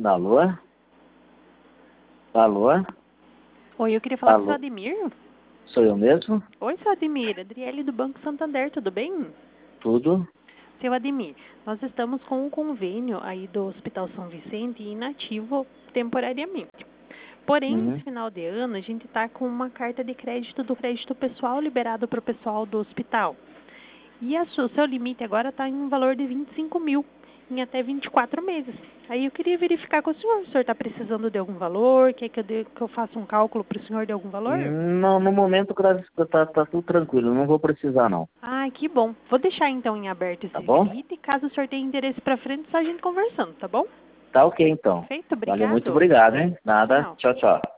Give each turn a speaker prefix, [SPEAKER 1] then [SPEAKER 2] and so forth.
[SPEAKER 1] Alô? Alô?
[SPEAKER 2] Oi, eu queria falar com o
[SPEAKER 1] Alô?
[SPEAKER 2] seu Ademir.
[SPEAKER 1] Sou eu mesmo?
[SPEAKER 2] Oi, seu Ademir. Adriele do Banco Santander, tudo bem?
[SPEAKER 1] Tudo?
[SPEAKER 2] Seu Ademir, nós estamos com um convênio aí do Hospital São Vicente inativo temporariamente. Porém,
[SPEAKER 1] Uhum.
[SPEAKER 2] nesse final de ano, a gente está com uma carta de crédito do crédito pessoal liberado para o pessoal do hospital. E o seu limite agora está em um valor de 25 mil, em até 24 meses. Aí eu queria verificar com o senhor está precisando de algum valor, quer que eu faça um cálculo para o senhor de algum valor?
[SPEAKER 1] Não, no momento tá tudo tranquilo, não vou precisar não,
[SPEAKER 2] Ah, que bom. Vou deixar então em aberto
[SPEAKER 1] tá
[SPEAKER 2] esse
[SPEAKER 1] bom?
[SPEAKER 2] limite. Caso o senhor tenha interesse para frente, só a gente conversando, tá bom?
[SPEAKER 1] Tá ok então.
[SPEAKER 2] Perfeito,
[SPEAKER 1] Valeu, muito
[SPEAKER 2] obrigado.
[SPEAKER 1] obrigado, hein? Nada,
[SPEAKER 2] Tchau.
[SPEAKER 1] tchau, tchau.